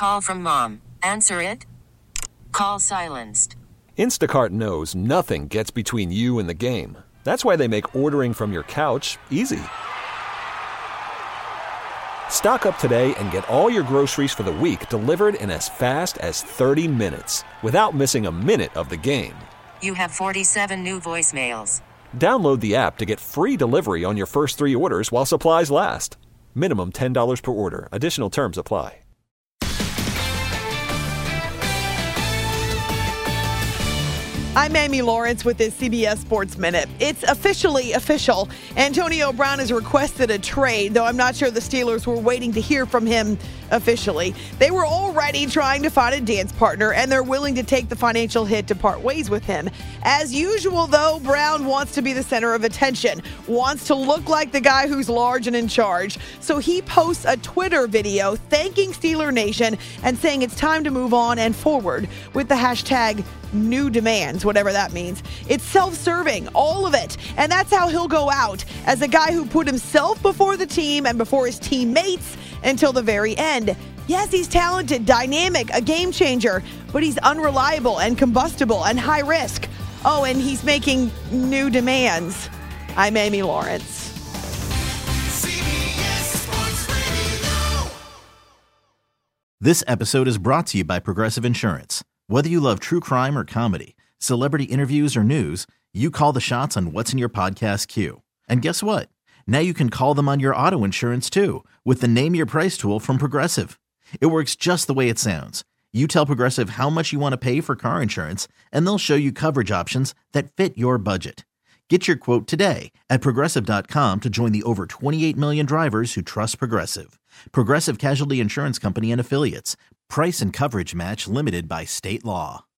call from mom. Answer it. Call silenced. Instacart knows nothing gets between you and the game. That's why they make ordering from your couch easy. Stock up today and get all your groceries for the week delivered in as fast as 30 minutes without missing a minute of the game. You have 47 new voicemails. Download the app to get free delivery on your first 3 orders while supplies last. Minimum $10 per order. Additional terms apply. I'm Amy Lawrence with this CBS Sports Minute. It's officially official. Antonio Brown has requested a trade, though I'm not sure the Steelers were waiting to hear from him officially. They were already trying to find a dance partner, and they're willing to take the financial hit to part ways with him. As usual, though, Brown wants to be the center of attention, wants to look like the guy who's large and in charge. So he posts a Twitter video thanking Steeler Nation and saying it's time to move on and forward with the hashtag new demands, whatever that means. It's self-serving, all of it. And that's how he'll go out, as a guy who put himself before the team and before his teammates until the very end. Yes, he's talented, dynamic, a game changer, but he's unreliable and combustible and high risk. Oh, and he's making new demands. I'm Amy Lawrence. This episode is brought to you by Progressive Insurance. Whether you love true crime or comedy, celebrity interviews or news, you call the shots on what's in your podcast queue. And guess what? Now you can call them on your auto insurance too, with the Name Your Price tool from Progressive. It works just the way it sounds. You tell Progressive how much you want to pay for car insurance, and they'll show you coverage options that fit your budget. Get your quote today at Progressive.com to join the over 28 million drivers who trust Progressive. Progressive Casualty Insurance Company and Affiliates. Price and coverage match limited by state law.